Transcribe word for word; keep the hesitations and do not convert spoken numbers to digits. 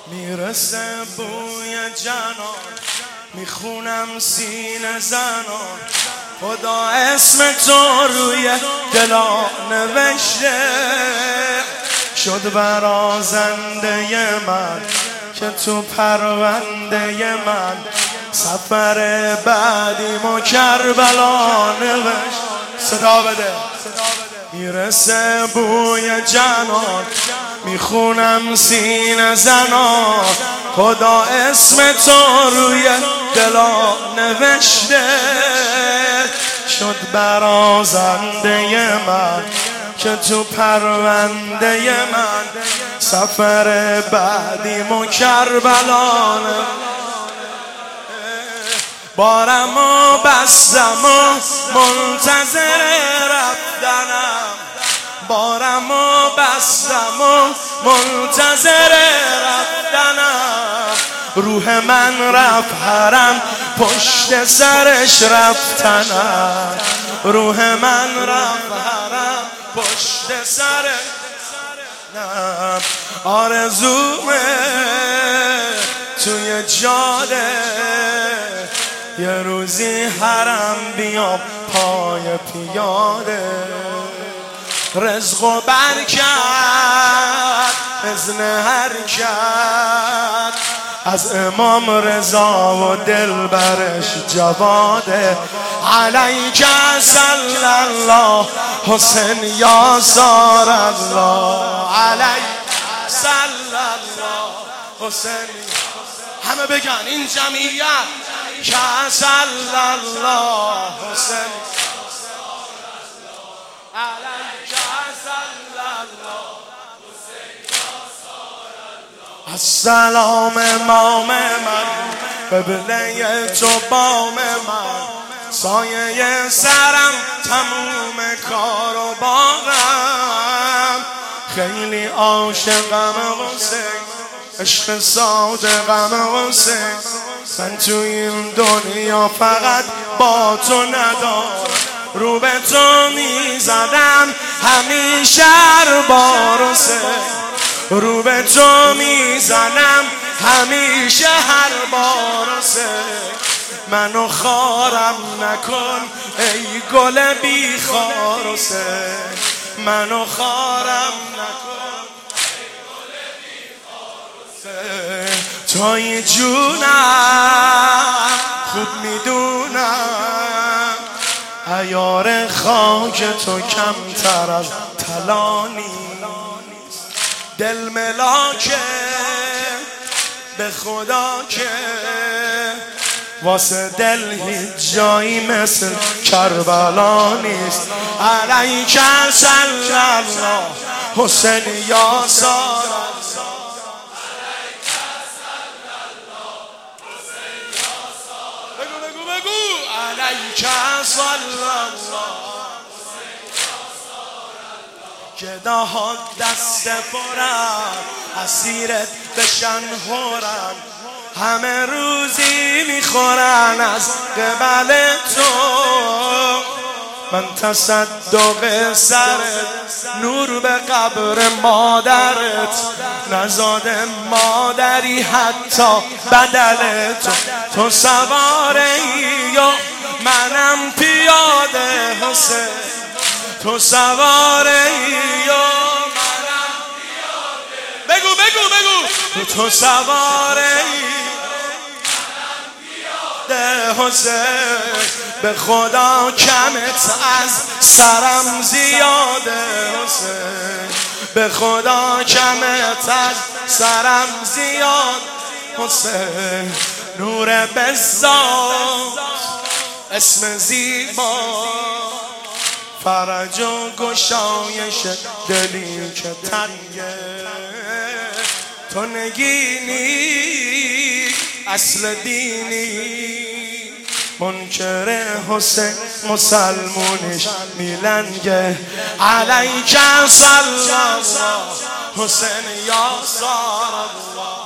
میرسه بوی جنان، میخونم سینه زنان، خدا اسم تو روی دلا نوشته، شد برازنده من که تو پرونده من، سفر بعدی ما کربلا نوشت. صدا بده. میرسه بوی جنان، میخونم سینه زنان، خدا اسم تو روی دلا نوشته، شد برازنده من که تو پرونده من، سفر بعدی ما کربلا. بارم و بستم و منتظر رفتنم، بارم و بستم و منتظر رفتنم، روح من رفت حرم پشت سرش رفتنم، روح من رفت حرم پشت سرش رفتنم. آرزومه توی جاده یه روزی حرم بیام پای پیاده، رزق و برکت اذن حرکت از امام رضا و دلبرش جواده، علیک صلی الله حسین یا سار الله، علیک صلی الله حسین. همه بگن این جمعیت که صلی الله حسین، علیک صلی الله حسین یا سار الله. السلام امام من، قبله تو بام من، سایه سرم تموم کار و بارم، خیلی عاشقم حسین، عشق صادقم حسین، من تو این دنیا فقط با تو ندارم، رو به تو میزدم همیشه هر بار حسین، رو به تو میزنم همیشه هر بار حسین، منو خارم نکن ای گل بی خار حسین، منو خارم نکن ای گل بی خار حسین، توی جونم خوب میدونم عیار خاک تو کمتر از طلا نیست، دل ملاکه به خدا که واسه دل هیچ جایی مثل کربلا نیست، علیک صلی الله حسین یا سار الله، علیک صلی الله حسین یا سار الله. بگو بگو بگو علیک صلی الله حسین یا سار الله، که دهات دست پرن اسیرت بشن هورن، همه روزی میخورن از قبل تو، من تصدق سرت نور به قبر مادرت، نزاده مادری حتی بدل تو، تو سواری و منم پیاده حسین، تو سواری و منم پیاده، بگو بگو بگو تو سواری حسین، به خدا کمت از سرم زیاده حسین، به خدا کمت از سرم زیاد حسین، نور بزاد اسم زیبا، فرج و گشایش دلی که تنگه، تو نگینی اصل دینی، منکر حسین مسلمونش میلنگه، علیک صلی الله حسین یا سار الله.